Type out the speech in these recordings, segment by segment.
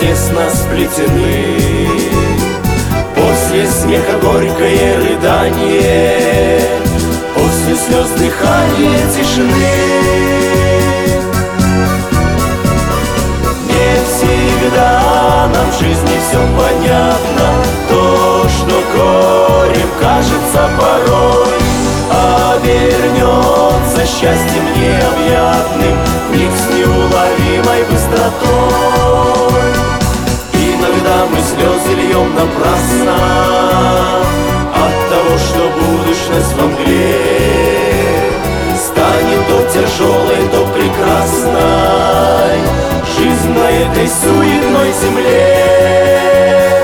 тесно сплетены. После смеха горькое рыдание, после слез дыхание тишины. Не всегда нам в жизни все понятно, то, что горем кажется порой, обернется счастьем необъятным, миг с неуловимой быстротой. Иногда мы слезы льем напрасно от того, что будущность во мгле станет то тяжелой, то прекрасной жизнь на этой суетной земле.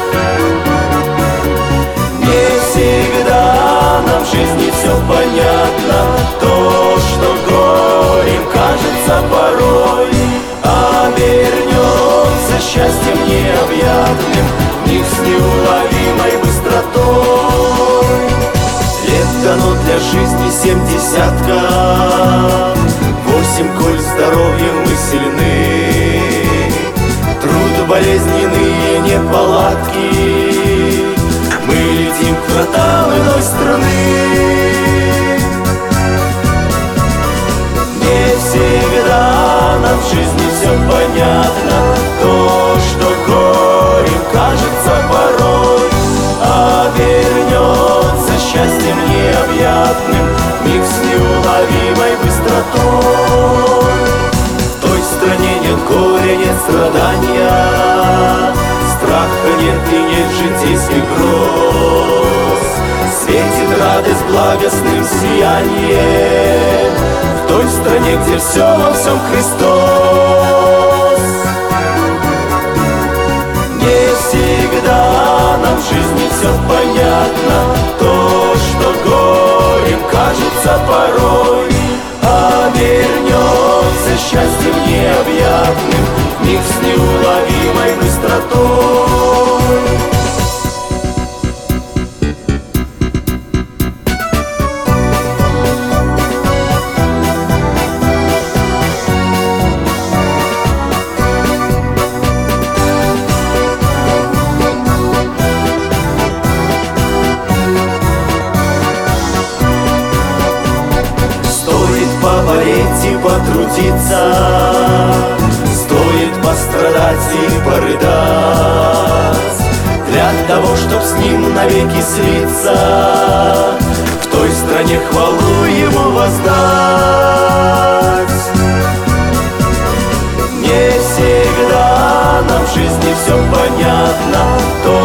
Не всегда нам в жизни все понятно, то, что горем кажется порой, обернется счастьем необъятным, миг с неуловимой быстротой. Лет дано для жизни 70, 8, коль здоровьем мы сильны. Труд, болезненные неполадки, мы летим к вратам иной страны. Не всегда нам в жизни все понятно, то, что горем кажется порой, обернется счастьем необъятным, миг с неуловимой быстротой. В той стране нет горя, нет страдания, страха нет и нет житейских гроз. Светит радость благостным сиянием, в той стране, где все во всем Христос. Не всегда нам в жизни все понятно, то, что горем кажется порой, обернется счастьем необъятным, миг с неуловимой быстротой. Поболеть и потрудиться, стоит пострадать и порыдать, для того, чтоб с ним навеки слиться, в той стране хвалу ему воздать. Не всегда нам в жизни все понятно, то,